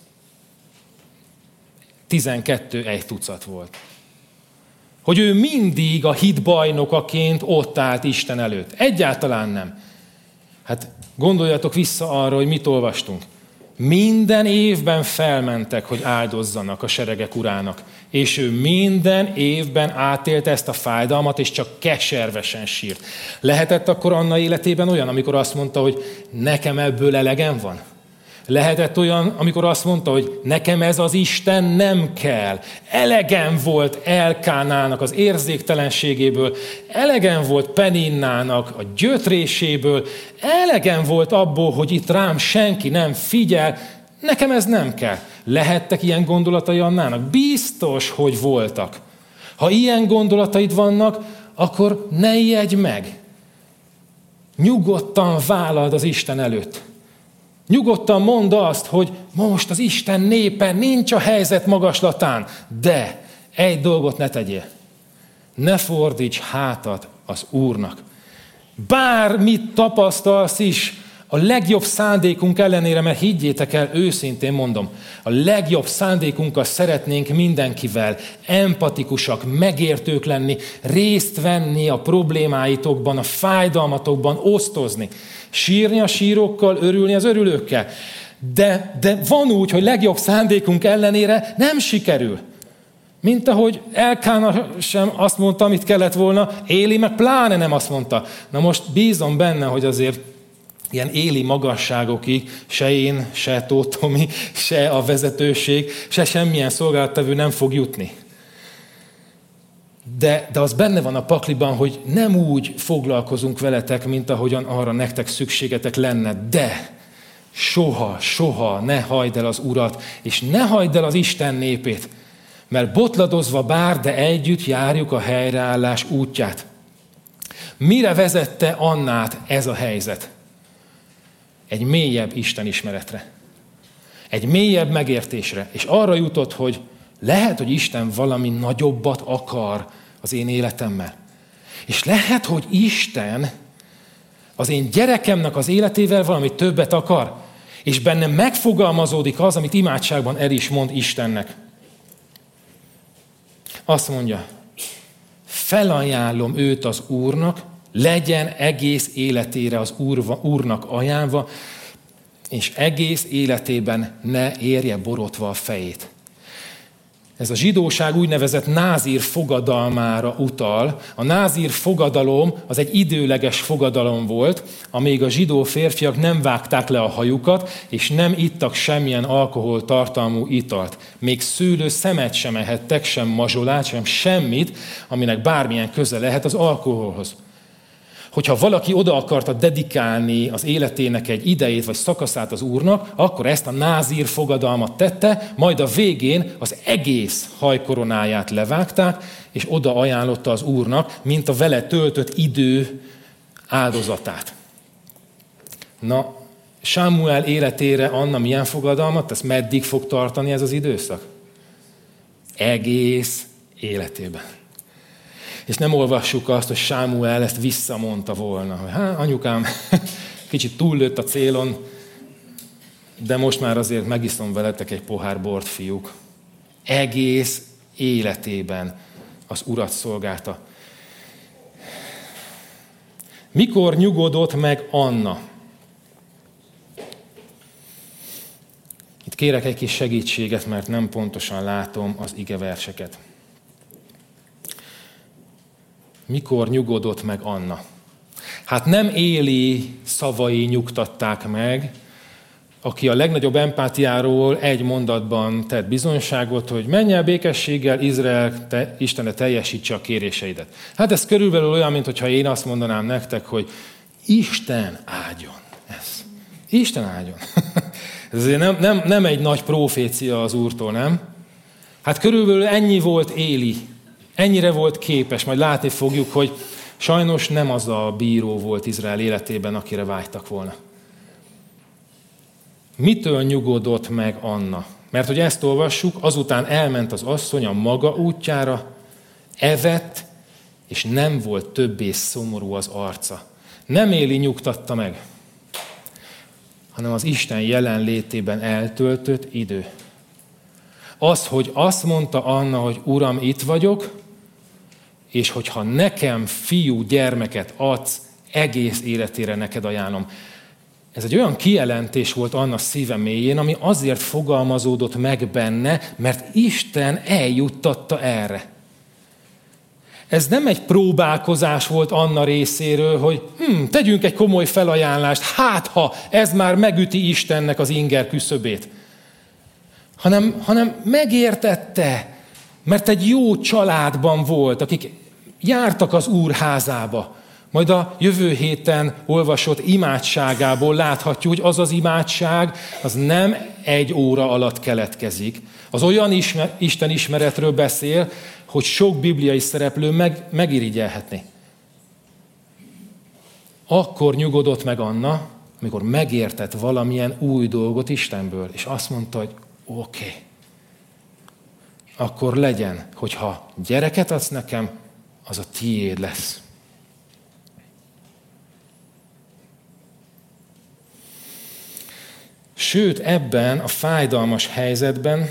tizenkettő egy tucat volt. Hogy ő mindig a hit bajnokaként ott állt Isten előtt. Egyáltalán nem. Hát gondoljatok vissza arra, hogy mit olvastunk. Minden évben felmentek, hogy áldozzanak a seregek urának. És ő minden évben átélte ezt a fájdalmat, és csak keservesen sírt. Lehetett akkor Anna életében olyan, amikor azt mondta, hogy nekem ebből elegem van? Lehetett olyan, amikor azt mondta, hogy nekem ez az Isten nem kell. Elegem volt Elkánának az érzéktelenségéből, elegem volt Peninnának a gyötréséből, elegem volt abból, hogy itt rám senki nem figyel, nekem ez nem kell. Lehettek ilyen gondolatai Annának? Biztos, hogy voltak. Ha ilyen gondolataid vannak, akkor ne ijedj meg. Nyugodtan vállald az Isten előtt. Nyugodtan mondd azt, hogy most az Isten népe nincs a helyzet magaslatán, de egy dolgot ne tegyél. Ne fordíts hátat az Úrnak. Bármit tapasztalsz is, a legjobb szándékunk ellenére, mert higgyétek el, őszintén mondom, a legjobb szándékunkkal szeretnénk mindenkivel empatikusak, megértők lenni, részt venni a problémáitokban, a fájdalmatokban, osztozni. Sírni a sírókkal, örülni az örülőkkel. De, de van úgy, hogy legjobb szándékunk ellenére nem sikerül. Mint ahogy Elkána sem azt mondta, amit kellett volna, Éli meg pláne nem azt mondta. Na most bízom benne, hogy azért ilyen éli magasságokig se én, se Tóth Tomi, se a vezetőség, se semmilyen szolgálattevő nem fog jutni. De, de az benne van a pakliban, hogy nem úgy foglalkozunk veletek, mint ahogyan arra nektek szükségetek lenne, de soha, soha ne hagyd el az Urat, és ne hagyd el az Isten népét, mert botladozva bár, de együtt járjuk a helyreállás útját. Mire vezette Annát ez a helyzet? Egy mélyebb istenismeretre. Egy mélyebb megértésre. És arra jutott, hogy lehet, hogy Isten valami nagyobbat akar az én életemmel. És lehet, hogy Isten az én gyerekemnek az életével valami többet akar. És bennem megfogalmazódik az, amit imádságban el is mond Istennek. Azt mondja, felajánlom őt az Úrnak, legyen egész életére az Úr, Úrnak ajánlva, és egész életében ne érje borotva a fejét. Ez a zsidóság úgynevezett názír fogadalmára utal. A názír fogadalom az egy időleges fogadalom volt, amíg a zsidó férfiak nem vágták le a hajukat, és nem ittak semmilyen alkoholtartalmú italt. Még szőlő szemet sem ehettek, sem mazsolát, sem semmit, aminek bármilyen köze lehet az alkoholhoz. Hogyha valaki oda akarta dedikálni az életének egy idejét vagy szakaszát az Úrnak, akkor ezt a názír fogadalmat tette, majd a végén az egész hajkoronáját levágták, és oda ajánlotta az Úrnak, mint a vele töltött idő áldozatát. Na, Sámuel életére Anna milyen fogadalmat? Ez meddig fog tartani ez az időszak? Egész életében. És nem olvassuk azt, hogy Sámuel ezt visszamondta volna, hogy hát anyukám kicsit túllőtt a célon, de most már azért megiszom veletek egy pohár bort, fiúk. Egész életében az Urat szolgálta. Mikor nyugodott meg Anna? Itt kérek egy kis segítséget, mert nem pontosan látom az igeverseket. Mikor nyugodott meg Anna? Hát nem Éli szavai nyugtatták meg, aki a legnagyobb empátiáról egy mondatban tett bizonyságot, hogy menj el békességgel, Izrael, te, Istene teljesítse a kéréseidet. Hát ez körülbelül olyan, mintha én azt mondanám nektek, hogy Isten áldjon. Ez. Isten áldjon. Ez azért nem, nem, nem egy nagy profécia az Úrtól, nem? Hát körülbelül ennyi volt Éli. Ennyire volt képes, majd látni fogjuk, hogy sajnos nem az a bíró volt Izrael életében, akire vágytak volna. Mitől nyugodott meg Anna? Mert hogy ezt olvassuk, azután elment az asszony a maga útjára, evett, és nem volt többé szomorú az arca. Nem Éli nyugtatta meg, hanem az Isten jelenlétében eltöltött idő. Az, hogy azt mondta Anna, hogy Uram, itt vagyok, és hogyha nekem fiú gyermeket adsz, egész életére neked ajánlom. Ez egy olyan kijelentés volt Anna szíve mélyén, ami azért fogalmazódott meg benne, mert Isten eljuttatta erre. Ez nem egy próbálkozás volt Anna részéről, hogy hm, tegyünk egy komoly felajánlást, hát ha ez már megüti Istennek az inger küszöbét. Hanem, hanem megértette, mert egy jó családban volt, akik jártak az Úr házába. Majd a jövő héten olvasott imádságából láthatjuk, hogy az az imádság, az nem egy óra alatt keletkezik. Az olyan ismer, Isten ismeretről beszél, hogy sok bibliai szereplő meg, megirigyelhetné. Akkor nyugodott meg Anna, amikor megértett valamilyen új dolgot Istenből, és azt mondta, hogy oké, okay, akkor legyen, hogyha gyereket adsz nekem, az a tiéd lesz. Sőt, ebben a fájdalmas helyzetben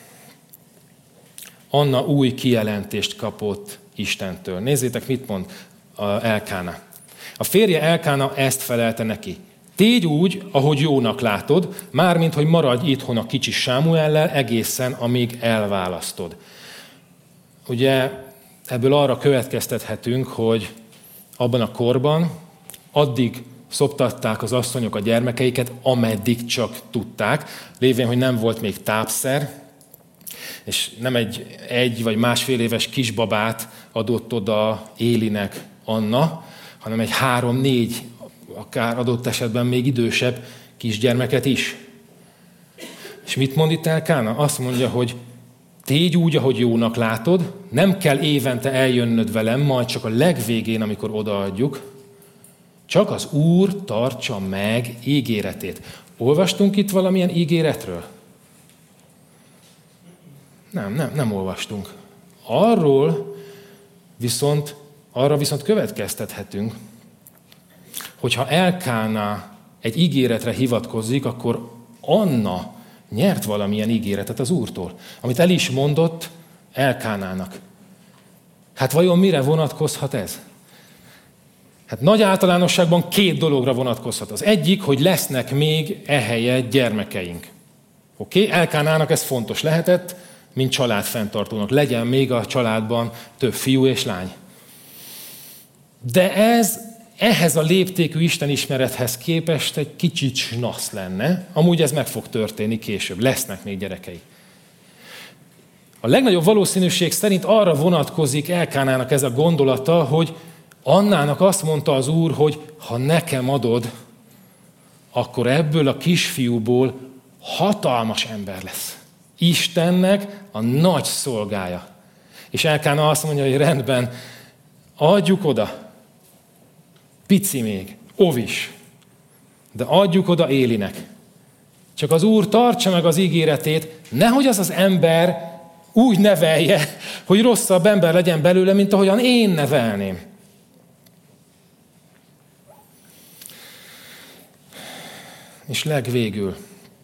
Anna új kijelentést kapott Istentől. Nézzétek, mit mond Elkána. A férje Elkána ezt felelte neki. Tégy úgy, ahogy jónak látod, mármint, hogy maradj itthon a kicsi Sámuellel egészen, amíg elválasztod. Ugye ebből arra következtethetünk, hogy abban a korban addig szoptatták az asszonyok a gyermekeiket, ameddig csak tudták, lévén, hogy nem volt még tápszer, és nem egy egy vagy másfél éves kisbabát adott oda Élinek Anna, hanem egy három-négy, akár adott esetben még idősebb kisgyermeket is. És mit mond itt Elkána? Azt mondja, hogy tégy úgy, ahogy jónak látod, nem kell évente eljönnöd velem, majd csak a legvégén, amikor odaadjuk, csak az Úr tartsa meg ígéretét. Olvastunk itt valamilyen ígéretről? Nem, nem, nem olvastunk. Arról viszont, arra viszont következtethetünk, hogyha Elkáná egy ígéretre hivatkozik, akkor Anna nyert valamilyen ígéretet az Úrtól, amit el is mondott Elkánának. Hát vajon mire vonatkozhat ez? Hát nagy általánosságban két dologra vonatkozhat. Az egyik, hogy lesznek még ehelyett gyermekeink. Oké? Okay? Elkánának ez fontos lehetett, mint családfenntartónak. Legyen még a családban több fiú és lány. De ez ehhez a léptékű istenismerethez képest egy kicsit snasz lenne. Amúgy ez meg fog történni később. Lesznek még gyerekei. A legnagyobb valószínűség szerint arra vonatkozik Elkánának ez a gondolata, hogy Annának azt mondta az Úr, hogy ha nekem adod, akkor ebből a kisfiúból hatalmas ember lesz. Istennek a nagy szolgája. És Elkána azt mondja, hogy rendben, adjuk oda. Pici még, ovis. De adjuk oda Élinek. Csak az Úr tartsa meg az ígéretét, nehogy az az ember úgy nevelje, hogy rosszabb ember legyen belőle, mint ahogyan én nevelném. És legvégül,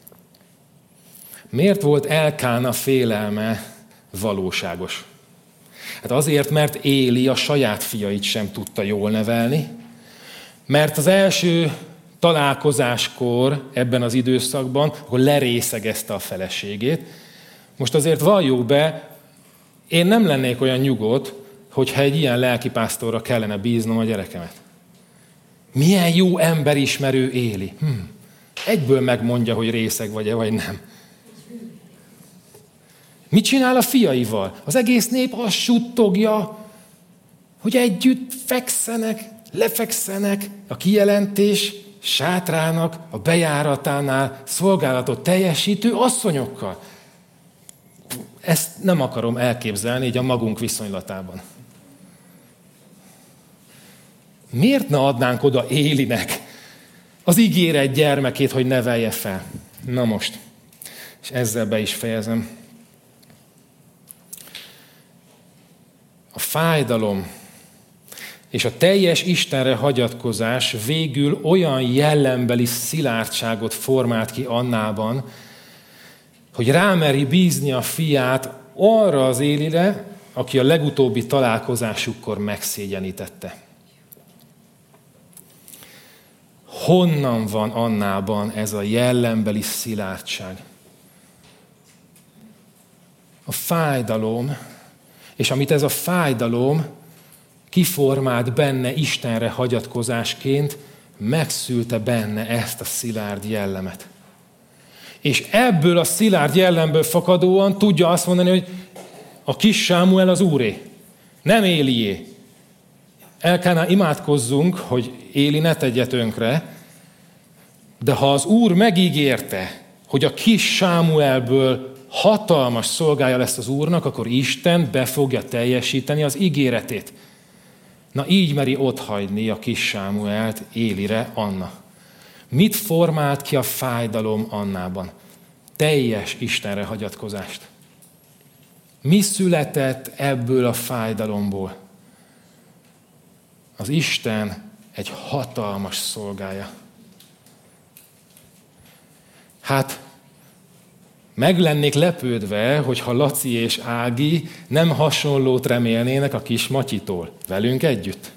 miért volt Elkána félelme valóságos? Hát azért, mert Éli a saját fiait sem tudta jól nevelni, mert az első találkozáskor ebben az időszakban, akkor lerészegezte a feleségét. Most azért valljuk be, én nem lennék olyan nyugodt, hogyha egy ilyen lelkipásztorra kellene bíznom a gyerekemet. Milyen jó emberismerő Éli. Hm. Egyből megmondja, hogy részeg vagy-e, vagy nem. Mit csinál a fiaival? Az egész nép azt suttogja, hogy együtt fekszenek, lefekszenek a kijelentés sátrának a bejáratánál szolgálatot teljesítő asszonyokkal. Ezt nem akarom elképzelni így a magunk viszonylatában. Miért ne adnánk oda Élinek az ígéret gyermekét, hogy nevelje fel? Na most, és ezzel be is fejezem. A fájdalom és a teljes Istenre hagyatkozás végül olyan jellembeli szilárdságot formált ki Annában, hogy rámeri bízni a fiát arra az Élire, aki a legutóbbi találkozásukkor megszégyenítette. Honnan van Annában ez a jellembeli szilárdság? A fájdalom, és amit ez a fájdalom kiformált benne Istenre hagyatkozásként, megszülte benne ezt a szilárd jellemet. És ebből a szilárd jellemből fakadóan tudja azt mondani, hogy a kis Sámuel az Úré, nem Élié. Elkáná imádkozzunk, hogy Éli ne tegye tönkre, de ha az Úr megígérte, hogy a kis Sámuelből hatalmas szolgája lesz az Úrnak, akkor Isten be fogja teljesíteni az ígéretét. Na így meri otthagyni a kis Sámuelt Élire Anna. Mit formált ki a fájdalom Annában? Teljes Istenre hagyatkozást. Mi született ebből a fájdalomból? Az Isten egy hatalmas szolgája. Hát, meg lennék lepődve, hogyha Laci és Ági nem hasonlót remélnének a kis Matyitól. Velünk együtt.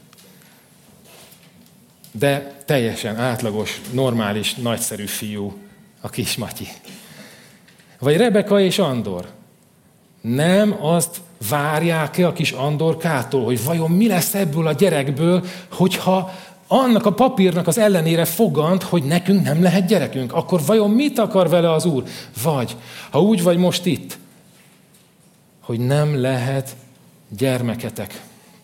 De teljesen átlagos, normális, nagyszerű fiú a kis Matyi. Vagy Rebeka és Andor. Nem azt várják-e a kis Andorkától, hogy vajon mi lesz ebből a gyerekből, hogyha annak a papírnak az ellenére fogant, hogy nekünk nem lehet gyerekünk, akkor vajon mit akar vele az Úr? Vagy, ha úgy vagy most itt, hogy nem lehet gyermeketek.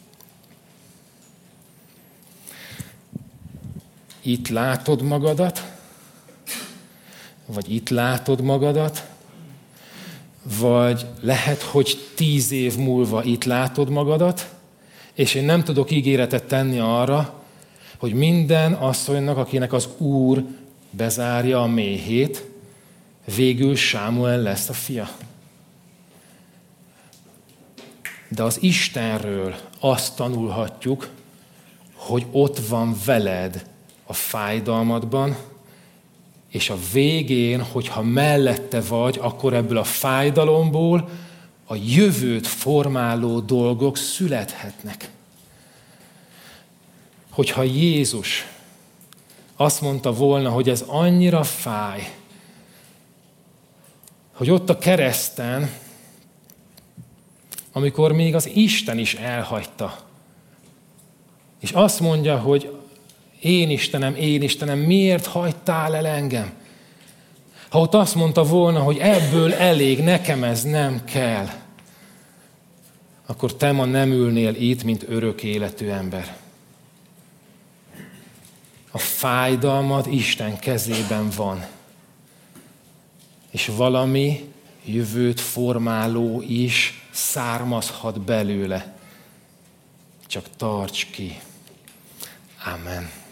Itt látod magadat, vagy itt látod magadat, vagy lehet, hogy tíz év múlva itt látod magadat, és én nem tudok ígéretet tenni arra, hogy minden asszonynak, akinek az Úr bezárja a méhét, végül Sámuel lesz a fia. De az Istenről azt tanulhatjuk, hogy ott van veled a fájdalmadban, és a végén, hogyha mellette vagy, akkor ebből a fájdalomból a jövőt formáló dolgok születhetnek. Hogyha Jézus azt mondta volna, hogy ez annyira fáj, hogy ott a kereszten, amikor még az Isten is elhagyta, és azt mondja, hogy én Istenem, én Istenem, miért hagytál el engem? Ha ott azt mondta volna, hogy ebből elég, nekem ez nem kell, akkor te ma nem ülnél itt, mint örök életű ember. A fájdalmad Isten kezében van. És valami jövőt formáló is származhat belőle. Csak tarts ki. Amen.